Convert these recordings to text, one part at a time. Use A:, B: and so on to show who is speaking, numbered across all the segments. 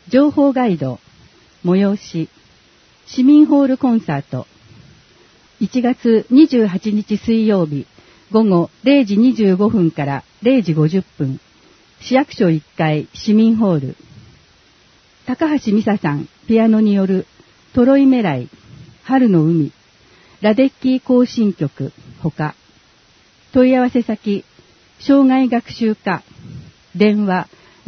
A: 情報ガイド、催し、市民ホールコンサート、1月28日水曜日、午後0時25分から0時50分、市役所1階市民ホール。高橋美沙さん、ピアノによるトロイメライ、春の海、ラデッキー行進曲、ほか。問い合わせ先、障害学習課、電話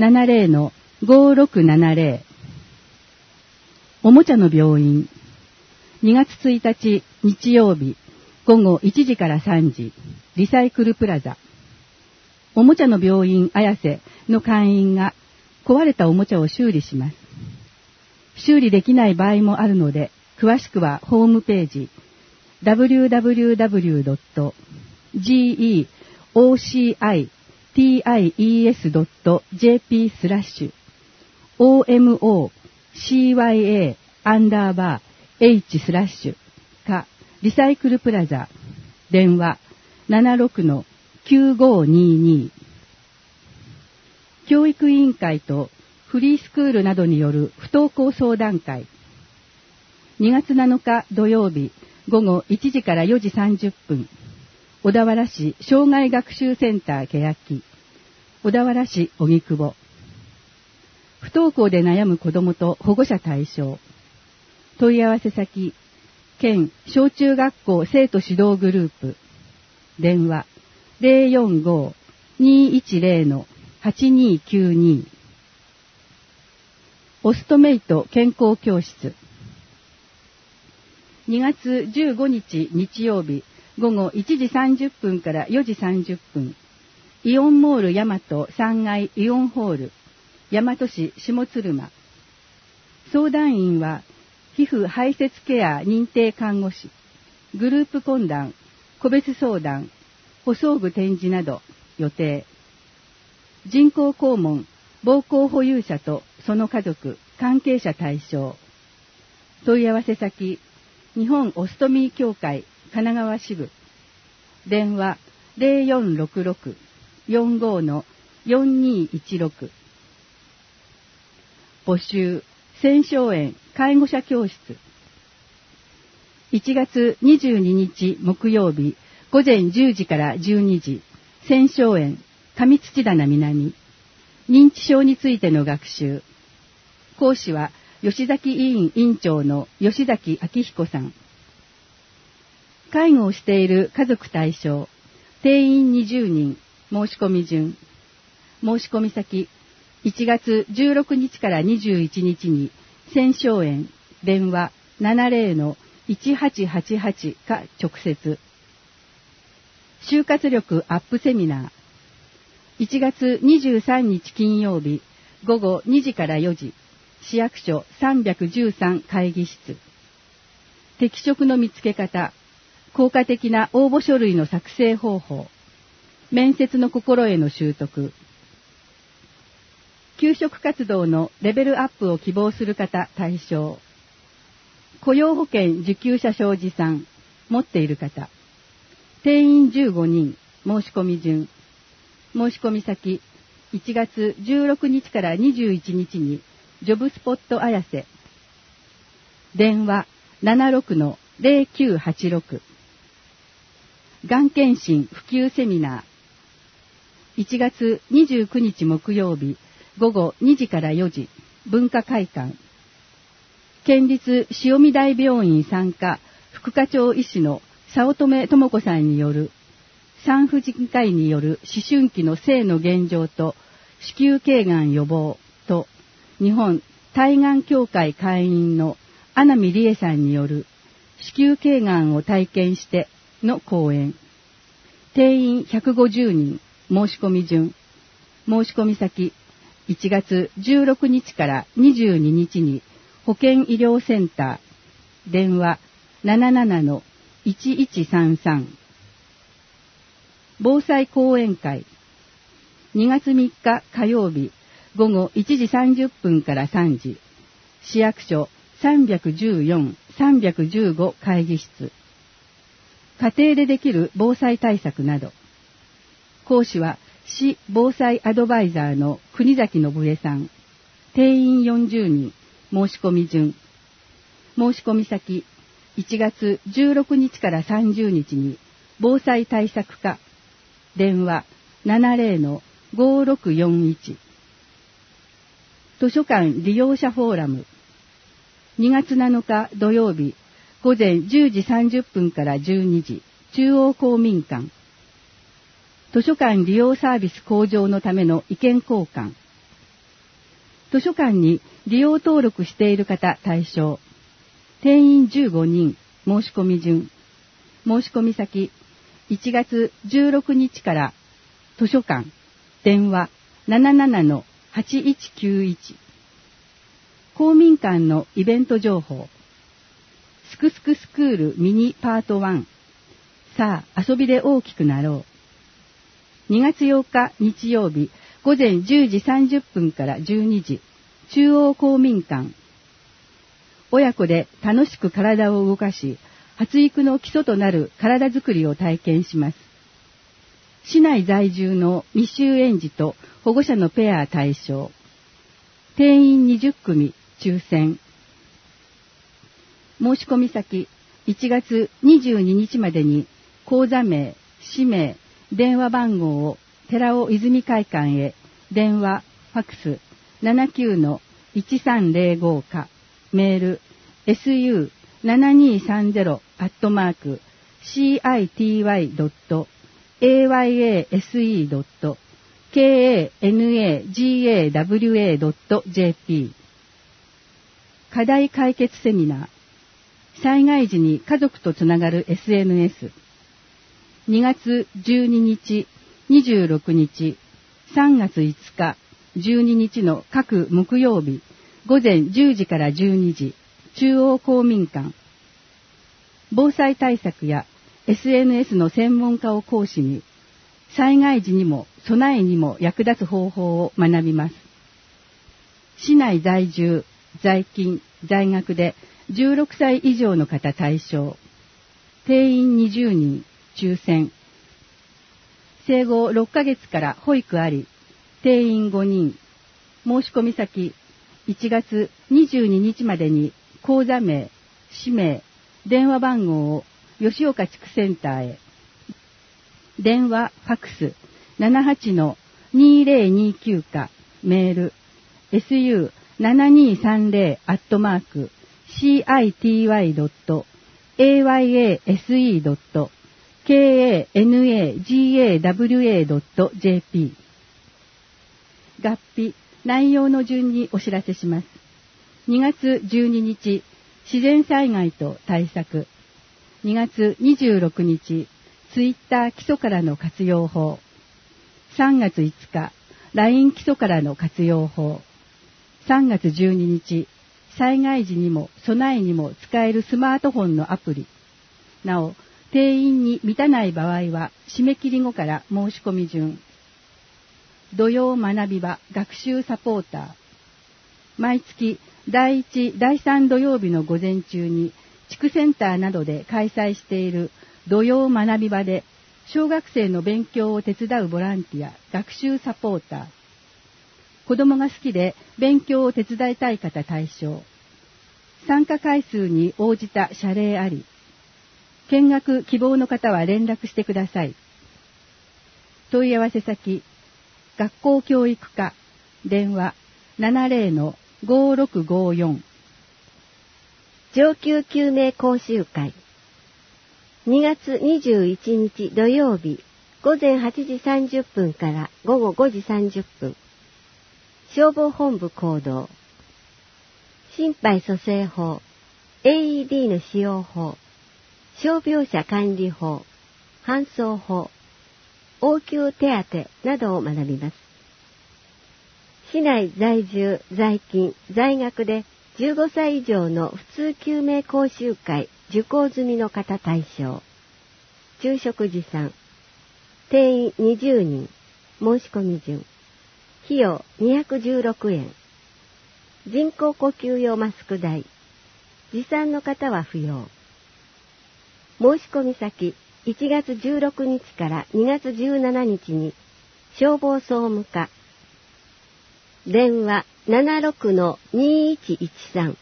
A: 70-5670。おもちゃの病院、2月1日日曜日、午後1時から3時、リサイクルプラザ。おもちゃの病院綾瀬の会員が壊れたおもちゃを修理します。修理できない場合もあるので、詳しくはホームページ www.gecities.jp/omocya_h/ かリサイクルプラザ電話 76-9522。 教育委員会とフリースクールなどによる不登校相談会。2月7日土曜日午後1時から4時30分、小田原市障害学習センター欅、小田原市荻窪。不登校で悩む子どもと保護者対象。問い合わせ先、県小中学校生徒指導グループ。電話 045-210-8292。オストメイト健康教室。2月15日日曜日午後1時30分から4時30分、イオンモール大和3階イオンホール、大和市下鶴間。相談員は皮膚排泄ケア認定看護師、グループ懇談、個別相談、補装具展示など予定。人工肛門、膀胱保有者とその家族、関係者対象。問い合わせ先、日本オストミー協会神奈川支部。電話 0466-45-4216。募集、千昌園介護者教室。1月22日木曜日午前10時から12時、千昌園上土棚南。認知症についての学習。講師は吉崎委員委員長の吉崎明彦さん。介護をしている家族対象、定員20人、申し込み順。申し込み先、1月16日から21日に千昌園、電話 70-1888 か直接。就活力アップセミナー。1月23日金曜日午後2時から4時、市役所313会議室。適職の見つけ方、効果的な応募書類の作成方法、面接の心得の習得。求職活動のレベルアップを希望する方対象。雇用保険受給者証持参、持っている方。定員15人、申し込み順。申し込み先、1月16日から21日にジョブスポット綾瀬。電話 76-0986。がん検診普及セミナー。1月29日木曜日午後2時から4時、文化会館。県立塩見台病院産科副課長医師の早乙女智子さんによる産婦人科医による思春期の性の現状と子宮頸がん予防と、日本対がん協会会員の穴見理恵さんによる子宮頸がんを体験しての講演。定員150人、申し込み順。申し込み先、1月16日から22日に保健医療センター。電話 77-1133。防災講演会。2月3日火曜日午後1時30分から3時、市役所314、315会議室。家庭でできる防災対策など。講師は市防災アドバイザーの国崎信江さん。 定員40人、申し込み順。申し込み先、1月16日から30日に、防災対策課、電話 70-5641。図書館利用者フォーラム、2月7日土曜日、午前10時30分から12時、中央公民館。図書館利用サービス向上のための意見交換。図書館に利用登録している方対象。定員15人、申し込み順。申し込み先、1月16日から図書館、電話 77-8191。公民館のイベント情報。すくすくスクールミニパート1。さあ、遊びで大きくなろう。2月8日日曜日、午前10時30分から12時、中央公民館。親子で楽しく体を動かし、発育の基礎となる体づくりを体験します。市内在住の未就園児と保護者のペア対象。定員20組、抽選。申し込み先、1月22日までに、口座名、氏名、電話番号を寺尾泉会館へ、電話、ファクス、79-1305か、メール、su723-city.ayase.kanaga.jp。 課題解決セミナー。災害時に家族とつながる SNS。2月12日、26日、3月5日、12日の各木曜日、午前10時から12時、中央公民館。防災対策や SNS の専門家を講師に、災害時にも備えにも役立つ方法を学びます。市内在住、在勤、在学で16歳以上の方対象。定員20人、抽選。生後6ヶ月から保育あり、定員5人。申し込み先、1月22日までに口座名、氏名、電話番号を吉岡地区センターへ。電話、ファクス、78-2029か、メール、su723-city.ayase.kanaga.jp。 合併、内容の順にお知らせします。2月12日、自然災害と対策。2月26日、ツイッター基礎からの活用法。3月5日、LINE 基礎からの活用法。3月12日、災害時にも備えにも使えるスマートフォンのアプリ。なお、定員に満たない場合は、締め切り後から申し込み順。土曜学び場学習サポーター。毎月第1、第3土曜日の午前中に地区センターなどで開催している土曜学び場で小学生の勉強を手伝うボランティア学習サポーター。子供が好きで勉強を手伝いたい方対象。参加回数に応じた謝礼あり。見学希望の方は連絡してください。問い合わせ先、学校教育課、電話 70-5654。
B: 上級救命講習会。2月21日土曜日、午前8時30分から午後5時30分。消防本部行動。心肺蘇生法、AED の使用法、傷病者管理法、搬送法、応急手当などを学びます。市内在住、在勤、在学で15歳以上の普通救命講習会受講済みの方対象。昼食時産。定員20人。申し込み順。費用216円。人工呼吸用マスク代。持参の方は不要。申し込み先、1月16日から2月17日に消防総務課。電話 76-2113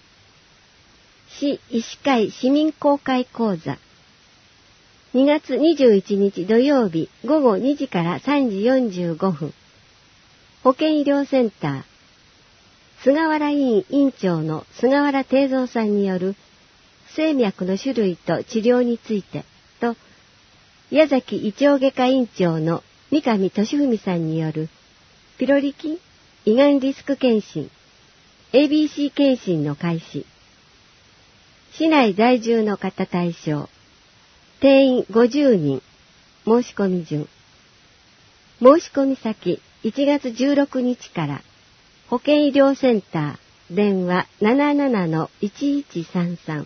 B: 市医師会市民公開講座2月21日土曜日午後2時から3時45分保健医療センター菅原医院院長の菅原定蔵さんによる不整脈の種類と治療についてと矢崎胃腸外科院長の三上俊文さんによるピロリ菌胃がんリスク検診 ABC 検診の開始市内在住の方対象定員50人申し込み順申し込み先1月16日から保健医療センター電話 77-1133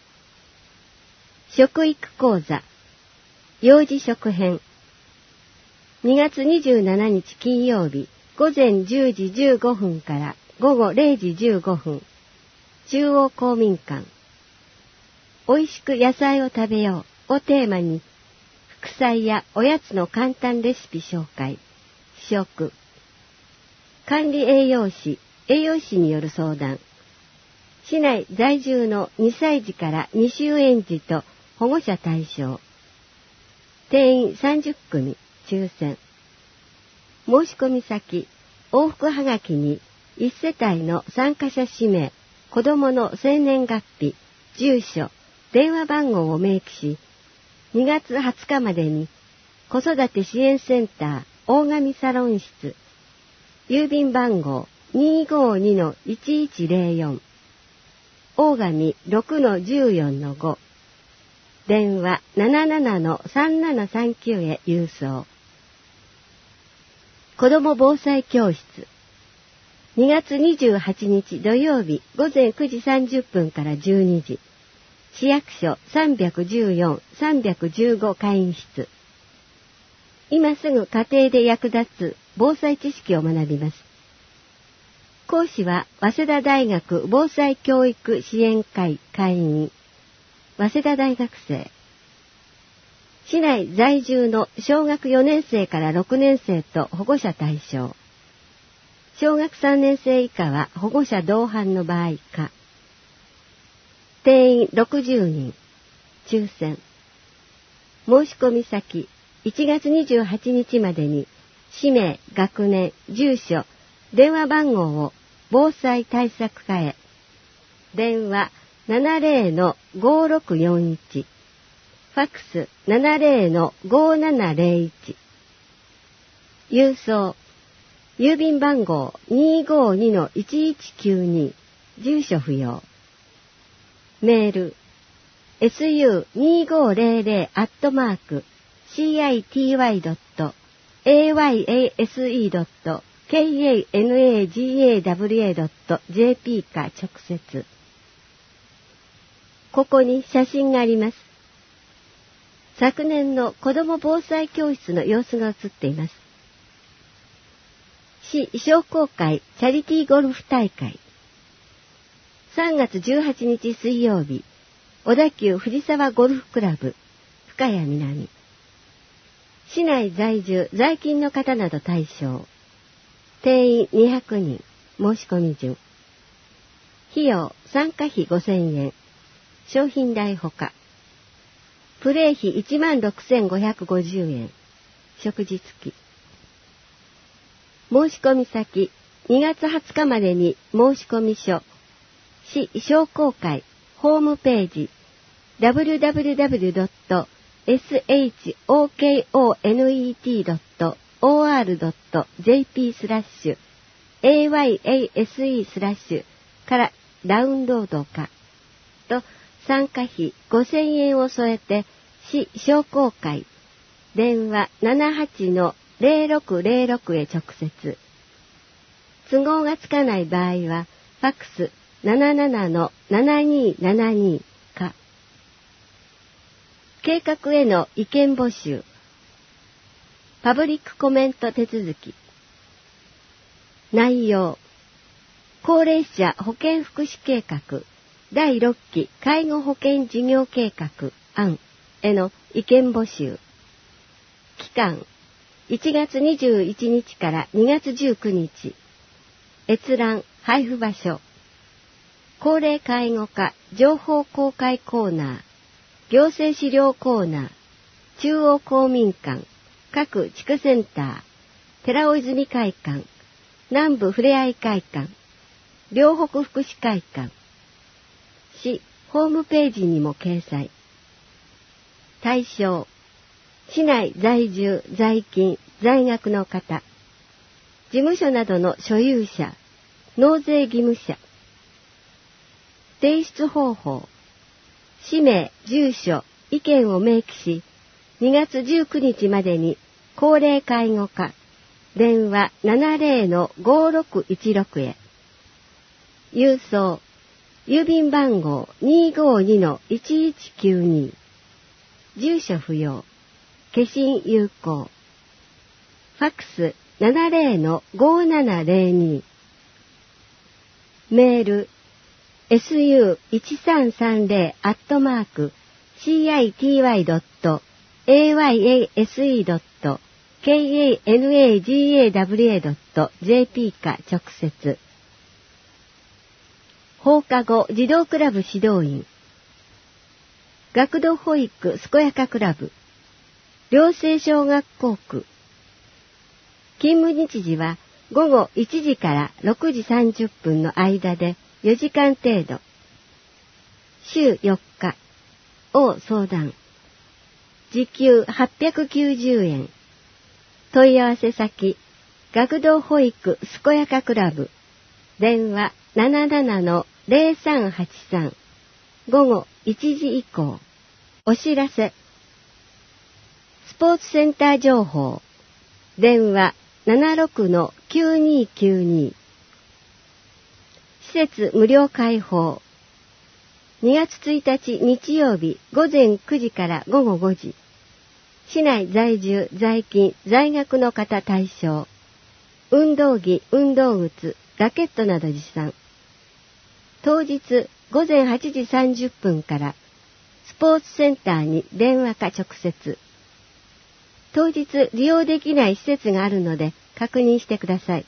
B: 食育講座幼児食編2月27日金曜日午前10時15分から午後0時15分中央公民館おいしく野菜を食べようをテーマに副菜やおやつの簡単レシピ紹介試食管理栄養士による相談市内在住の2歳児から未就園児と保護者対象定員30組抽選申し込み先往復はがきに1世帯の参加者氏名子どもの生年月日住所電話番号を明記し2月20日までに子育て支援センター大神サロン室郵便番号 252-1104 大神 6-14-5 電話 77-3739 へ郵送子ども防災教室2月28日土曜日午前9時30分から12時市役所314-315会員室今すぐ家庭で役立つ防災知識を学びます。講師は早稲田大学防災教育支援会会員早稲田大学生市内在住の小学4年生から6年生と保護者対象小学3年生以下は保護者同伴の場合か定員60人抽選申し込み先1月28日までに氏名、学年、住所、電話番号を防災対策課へ電話 70-5641 ファックス 70-5701 郵送郵便番号 252-1192 住所不要メール su250-city-yase.kanagawa.jp か直接ここに写真があります。昨年の子ども防災教室の様子が写っています。市商工会チャリティーゴルフ大会3月18日水曜日小田急藤沢ゴルフクラブ深谷南市内在住在勤の方など対象定員200人申し込み順費用参加費5000円商品代ほかプレー費16,550円食事付き申し込み先2月20日までに申し込み書市商工会ホームページ www.shokonet.or.jp/ayase/ からダウンロードかと参加費5000円を添えて市商工会電話 78-0606 へ直接都合がつかない場合はファックス 77-7272 か計画への意見募集パブリックコメント手続き内容高齢者保健福祉計画第6期介護保険事業計画案への意見募集期間1月21日から2月19日閲覧配布場所、高齢介護課情報公開コーナー、行政資料コーナー、中央公民館、各地区センター、寺尾泉会館、南部ふれあい会館、両北福祉会館、市ホームページにも掲載。対象、市内在住、在勤、在学の方、事務所などの所有者、納税義務者。提出方法、氏名、住所、意見を明記し、2月19日までに高齢介護課、電話 70-5616 へ。郵送、郵便番号 252-1192。住所不要、消印有効。ファックス 70-5702。メール、city-city.city-ayase.kanagawa.jp か直接。放課後児童クラブ指導員、学童保育健やかクラブ、寮生小学校区。勤務日時は午後1時から6時30分の間で4時間程度。週4日。を相談。時給890円。問い合わせ先、学童保育健やかクラブ。電話 77-0383。午後1時以降。お知らせ。スポーツセンター情報。電話 76-9292。施設無料開放。2月1日日曜日午前9時から午後5時。市内在住、在勤、在学の方対象。運動着、運動靴、ラケットなど持参。当日午前8時30分からスポーツセンターに電話か直接。当日利用できない施設があるので確認してください。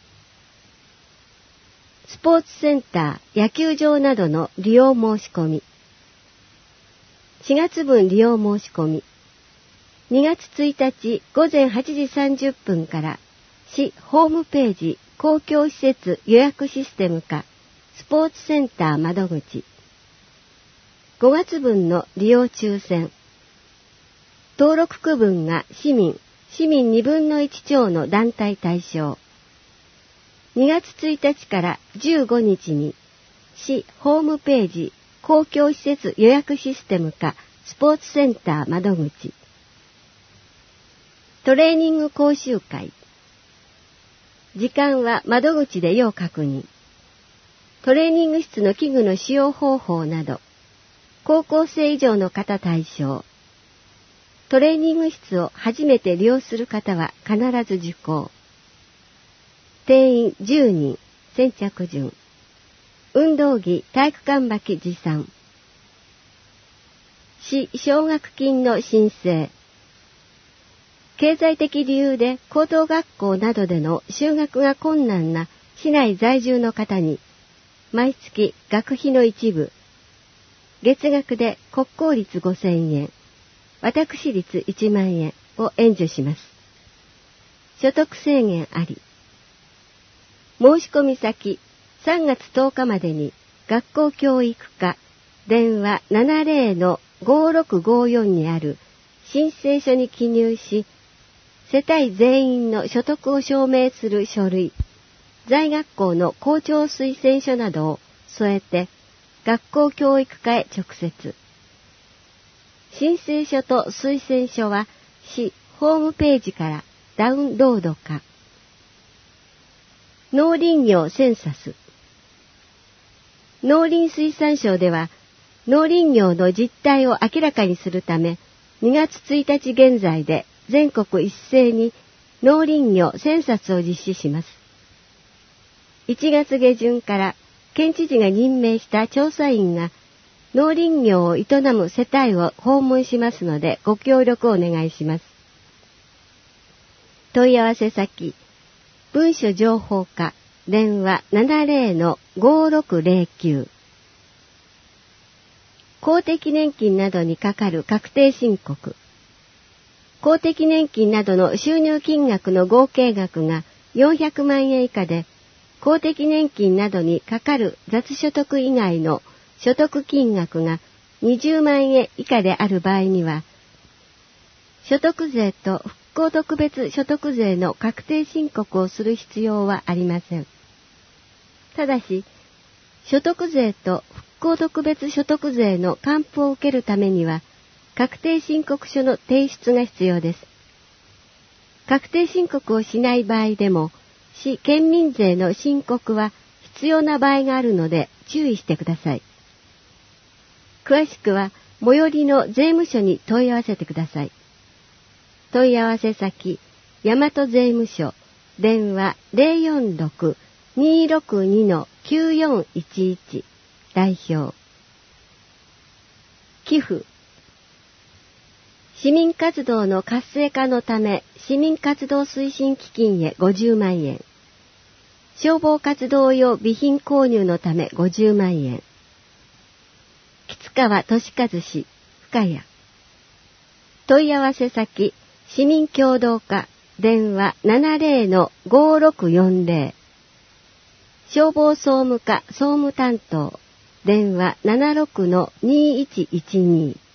B: スポーツセンター、野球場などの利用申し込み。4月分利用申し込み。2月1日午前8時30分から市ホームページ公共施設予約システムかスポーツセンター窓口。5月分の利用抽選。登録区分が市民2分の1超の団体対象。2月1日から15日に市ホームページ公共施設予約システムかスポーツセンター窓口。トレーニング講習会。時間は窓口で要確認。トレーニング室の器具の使用方法など、高校生以上の方対象。トレーニング室を初めて利用する方は必ず受講。定員10人、先着順。運動着、体育館履き持参。市奨学金の申請。経済的理由で高等学校などでの就学が困難な市内在住の方に、毎月学費の一部、月額で国公立5000円、私立1万円を援助します。所得制限あり。申し込み先、3月10日までに学校教育課電話 70-5654 にある申請書に記入し、世帯全員の所得を証明する書類、在学校の校長推薦書などを添えて、学校教育課へ直接。申請書と推薦書は市ホームページからダウンロードか。農林業センサス。農林水産省では農林業の実態を明らかにするため、2月1日現在で全国一斉に農林業センサスを実施します。1月下旬から県知事が任命した調査員が農林業を営む世帯を訪問しますのでご協力をお願いします。問い合わせ先、文書情報課電話 70-5609。公的年金などにかかる確定申告。公的年金などの収入金額の合計額が400万円以下で、公的年金などにかかる雑所得以外の所得金額が20万円以下である場合には、所得税と復興特別所得税の確定申告をする必要はありません。ただし、所得税と復興特別所得税の還付を受けるためには、確定申告書の提出が必要です。確定申告をしない場合でも、市県民税の申告は必要な場合があるので注意してください。詳しくは最寄りの税務署に問い合わせてください。問い合わせ先、大和税務署、電話 046-262-9411、代表。寄付。市民活動の活性化のため、市民活動推進基金へ50万円。消防活動用備品購入のため50万円。吉川俊和氏、深谷。問い合わせ先、市民協同課、電話 70-5640。消防総務課総務担当、電話 76-2112。